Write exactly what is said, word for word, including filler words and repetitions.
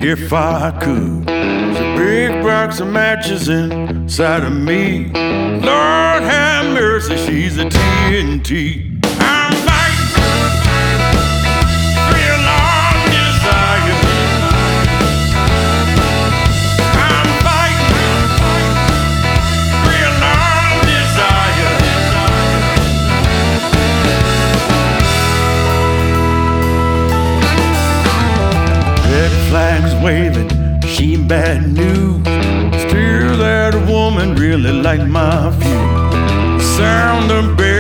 if I could. There's a big box of matches inside of me. Lord have mercy, she's a T N T. I'm fighting real long desire. I'm fighting real long desire. Red flags waving, she bad news. Still that woman really liked my view. Sound of